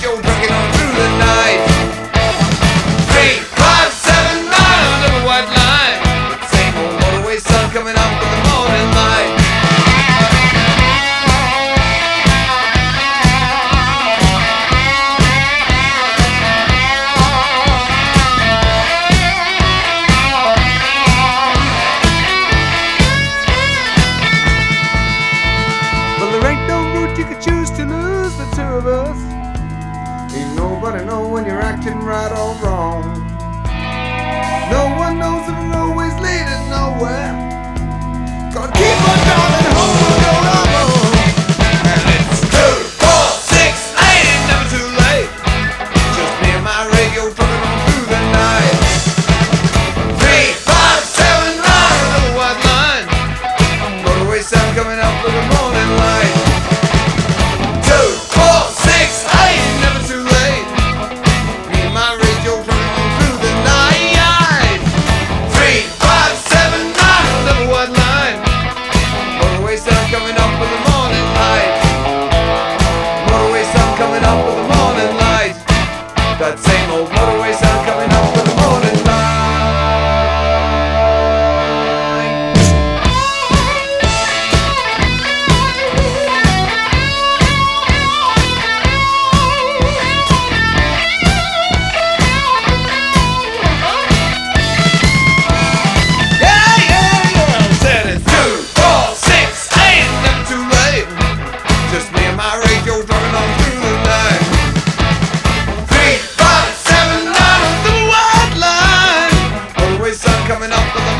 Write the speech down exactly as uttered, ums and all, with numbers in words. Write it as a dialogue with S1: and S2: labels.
S1: radio, trucking on through the night. Three, five, seven, nine, under the white line. With the same old motorway sun coming up with the morning light.
S2: Well, there ain't no route you could choose to lose the two of us. Ain't nobody know when you're acting right or wrong. No one knows if the roadway's leading nowhere. Gotta keep on driving home, we'll go alone.
S1: And it's two, four, six, eight, it's never too late. Just me and my radio trucking on through the night. Three, five, seven, nine, under the white line. Motorway sound coming up with the morning light. Two, four, six, eight, it's never too late. Me and my radio trucking on through the night. Three, five, seven, nine, under the white line. Motorway sound coming up with the morning light. Motorway sound coming up with the morning light. That same old motorway sound coming up with the morning light. Yeah, yeah, yeah. Said it's two, four, six, eight, never too late. Just me and my radio driving on through the night. Three, five, seven, nine, under the white line. Motorway sun coming up with the